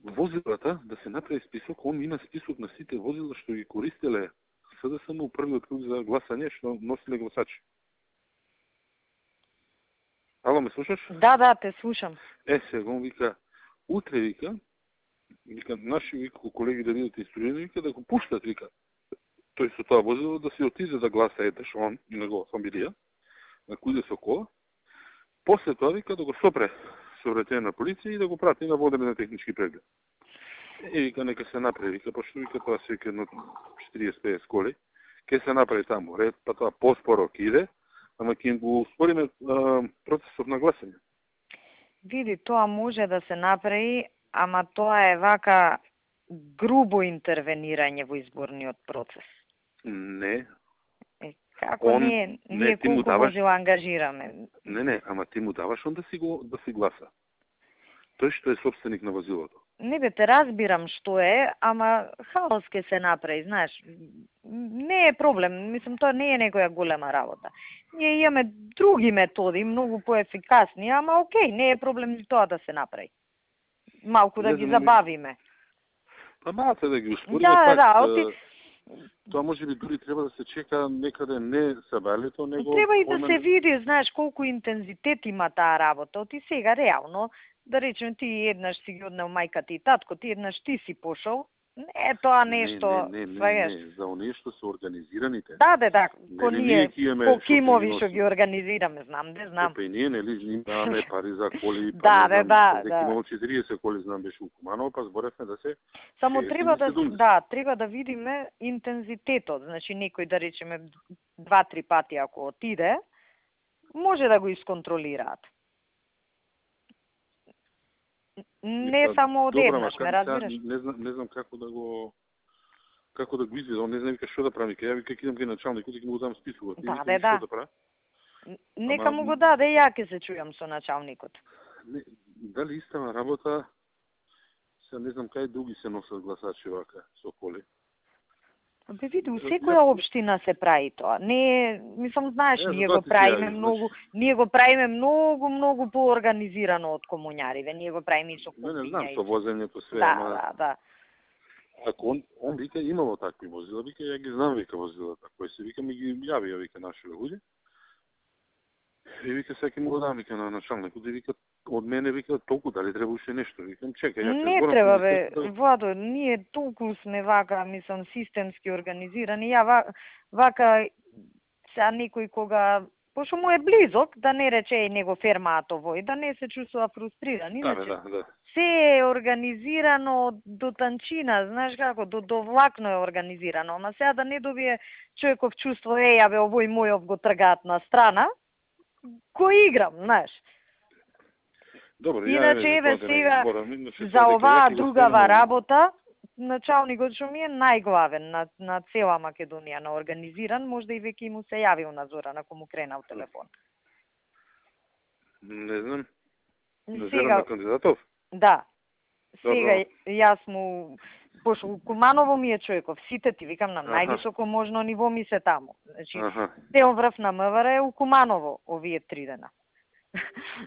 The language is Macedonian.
возилата, да се направи список, он има список на сите возила што ги користеле СДСМ у првиот круг за гласање, што носиле гласачи. Ало, ме слушаш? Да, те слушам. Сега он вика, утре вика, наши вика, колеги да бидат инструирани, вика да го пуштат, вика. Тој со тоа возило да се отиде да гласа едеш он и негова фамилија, на куде со кола. После тоа вика да го сопре сообраќајна на полиција и да го прати на водене на технички преглед. И вика нека се направи, вика пошто вика тоа се вика едно 40-50 коли, ќе се направи таму ред, па тоа поспоро ќе иде, ама ќе го ускориме процесот на гласање. Види, тоа може да се направи, ама тоа е вака грубо интервенирање во изборниот процес. Не. Како ние колку возила ангажираме? Не, ама ти му даваш он да си гласа. Тој што е собственик на возилото. Не бе, те разбирам што е, ама хаос ке се направи, знаеш. Не е проблем, мислам, тоа не е некоја голема работа. Ние имаме други методи, многу поефикасни, ама окей, не е проблем ни тоа да се направи. Малку да ги забавиме. Па малце да ги ускориме, тоа може би дури треба да се чека некаде не сабалето, него... Треба и да се види, знаеш, колку интензитет има таа работа. Ти сега реално, да речем, ти еднаш си ги однел мајката и татко, ти еднаш ти си пошол, не е тоа нешто... Не, за оние што се организираните. Да, ко ние, ко кимови што ги организираме, знам. Па и ние, нели, имаме пари за коли, да. Имало 40 коли, знам, беше у Куманово, па зборевме да се... Само треба да видиме интензитетот, значи некој, да речеме, 2-3 пати ако отиде, може да го исконтролираат. Не само од еднаш, ме разбираш? Не знам како да го изведе, он не знам што да прави, ја вика кидам кај началникот и ќе му го дам списуват. Да. Нека му го даде, ја ќе се чујам со началникот. Дали истава работа, се не знам кај други се носат гласачи вака со коли. Бе види, у секоја општина се прави тоа. Не, мислам, знаеш, ние го правиме многу поорганизирано од комуњариве. Ние го правиме и со купиња. Не знам, со возењето све, Да. Ако он вика имало такви возила, вика ја ги знам, вика возилата, кои се вика ми ги јавија, вика нашите луѓе. И вика сеќа му го дам, вика на началникот, и вика од мене, вика толку дали треба уште нешто, викам чекај, ја не треба бе, Владо, ние толку сме вака, мислам, системски организирани, ја вака сега некој кога пошто му е близок, да не рече него фермаатово и да не се чувствува фрустриран. Иначе, се е организирано до танчина, знаеш како, до влакно е организирано, ама сега да не добие човеков чувство, ја бе, овој мојов го тргаат на страна, кој играм, знаеш. Добре, иначе, еве сега, за оваа другава работа, началникот што ми е најглавен на цела Македонија, на организиран, можда и веќе му се јавил на Зорана, ако му кренал телефон. Не знам. На кандидатов? Да. Сега јас му, пошто Куманово ми е човеков, сите ти викам на највисоко можно ниво ми се таму. Значи, цел врв на МВР е у Куманово овие 3 дена.